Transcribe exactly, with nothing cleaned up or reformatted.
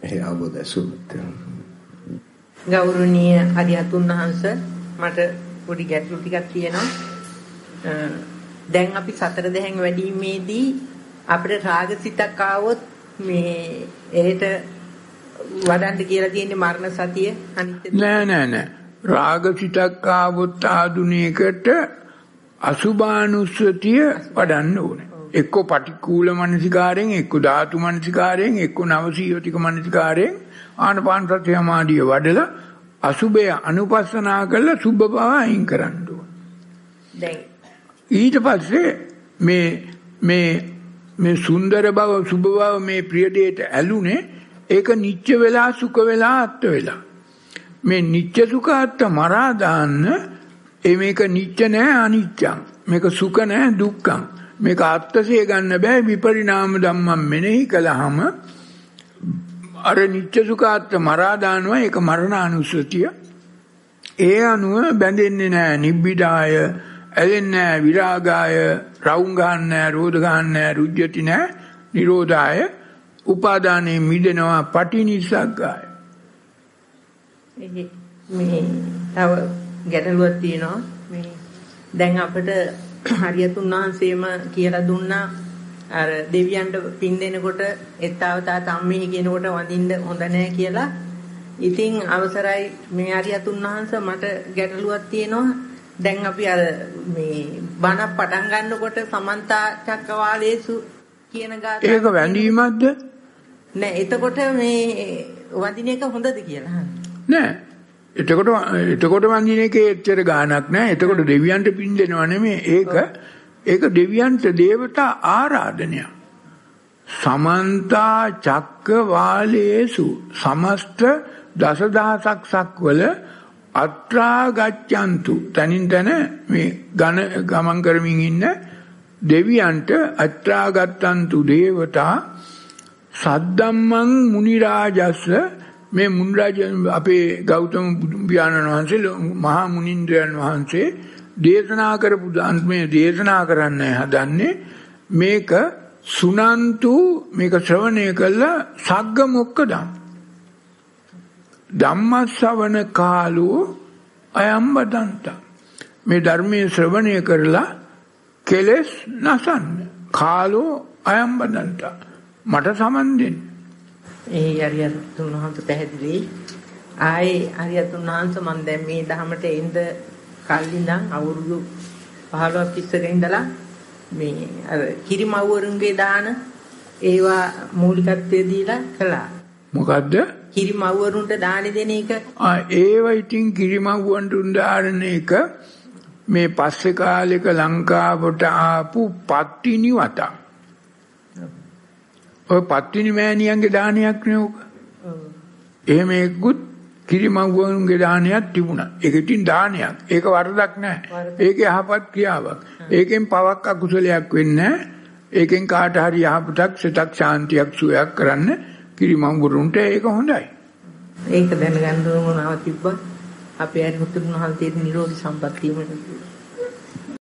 ඒ අවබෝධය සුබත. ගෞරවනීය අරිහතුන් වහන්සේ මට පොඩි ගැටලු ටිකක් තියෙනවා. දැන් අපි සතර දෙහැන් වැඩිීමේදී අපිට රාගසිතක් ආවොත් මේ එහෙට වඩන්න කියලා තියෙන්නේ මරණ සතිය අනිත්‍ය නෑ නෑ නෑ රාගසිතක් ආවොත් ආදුනියකට අසුභානුස්සතිය වඩන්න ඕනේ. එක්ක පටික්කුල මනසිකාරයෙන් එක්ක ධාතු මනසිකාරයෙන් එක්ක නවසීයතික මනසිකාරයෙන් ආනපාන සති සමාධිය වඩලා අසුභය අනුපස්සනා කරලා සුභ බව අයින් කරන්න ඕනේ. දැන් ඊට පස්සේ මේ මේ මේ සුන්දර බව සුභ බව මේ ප්‍රිය දෙයට ඇලුනේ ඒක නිච්ච වෙලා සුඛ වෙලා අත්ත වෙලා මේ නිච්ච සුඛ අත්ත මරා දාන්න ඒ මේක නිච්ච නෑ අනිච්චං මේක සුඛ නෑ දුක්ඛං මේක අත්සේ ගන්න බෑ විපරිණාම ධම්මම් මෙනෙහි කළාම අර නිච්ච සුඛ අත්ත මරා දානවා ඒක මරණානුස්සතිය ඒ අනුව බැඳෙන්නේ නෑ නිබ්බිදාය ඇලෙන්නේ නෑ විරාගාය රවුම් ගන්න නෑ රෝධ ගන්න නෑ රුජ්‍යති නෑ නිරෝධාය උපාදානේ මිදෙනවා පටිනිස්සග්ගාය. මේ තව ගැටලුවක් තියෙනවා. මේ දැන් අපිට හරියතුන් වහන්සේම කියලා දුන්නා අර දෙවියන්ට පින් දෙනකොට එත්තාවතා තම්මේ කියනකොට වඳින්න හොඳ නැහැ කියලා. ඉතින් අවසරයි මේ හරියතුන් වහන්සේ මට ගැටලුවක් තියෙනවා. දැන් අපි අර මේ බණ පටන් ගන්නකොට සමන්ත චක්කවාලේසු කියන ගාථා ඒක වැඳීමක්ද? නෑ එතකොට මේ වඳින එක හොඳද කියලා. නෑ. එතකොට එතකොට වඳින එකේ එච්චර ගාණක් නෑ. එතකොට දෙවියන්ට පින් දෙනව නෙමෙයි. ඒක ඒක දෙවියන්ට දේවතා ආරාධනය. සමන්ත චක්කවාලේසු සමස්ත දසදහසක් සක්වල අත්‍රා ගච්ඡන්තු තනින් තන මේ ඝන ගමන් කරමින් ඉන්න දෙවියන්ට අත්‍රා ගත්තන්තු දේවතා සද්දම්මං මුනිරාජස්ස මේ මුනිරාජ අපේ ගෞතම බුදු පියාණන් වහන්සේ මහා මුනින්ද්‍රයන් වහන්සේ දේශනා කරපු මේ දේශනා කරන්න හදන්නේ මේක සුනන්තු මේක ශ්‍රවණය කළා සග්ග මොක්කදම් ධම්මස්සවන කාලෝ අයම් බදන්ත මේ ධර්මයේ ශ්‍රවණය කරලා කෙලස් නසන්න කාලෝ අයම් බදන්ත මට සමන් දෙන්න. ඒ හරියතුන් වහන්සේ පැහැදිලි. ආයේ හරියතුන් වහන්සේ මම දැන් මේ ධහමට එන්න කල්ලි නම් අවුරුදු පහළොවක් ඉස්සර ඉඳලා මේ අර කිරිමව්වරුන්ගේ දාන ඒවා මූලිකත්වයේ දීලා කළා. මොකද්ද? කිරිමව්වරුන්ට දාන දෙන එක. ආ ඒව ඉතින් කිරිමව්වන්ට දාන එක මේ පස්සේ කාලෙක ලංකාවට ආපු පත්තිනි වතා. ඔය පත්තිනි මෑණියන්ගේ දානයක් නේ ඔක. එහෙම එක්කුත් කිරිමව්වරුන්ගේ දානයක් තිබුණා. ඒක ඉතින් දානයක්. ඒක වරදක් නෑ. ඒක යහපත් ක්‍රියාවක්. ඒකෙන් පවක් අකුසලයක් වෙන්නේ නෑ. ඒකෙන් කාට හරි යහපතක් සිතක් ශාන්තියක් සුවයක් කරන්න කිරිමව්වරුන්ට ඒක හොඳයි. ඒක දැනගන්න ඕන මොනවද තිබ්බත් අපේ අරිහතුන් වහන්සේට නිරෝධ සම්පත්තියම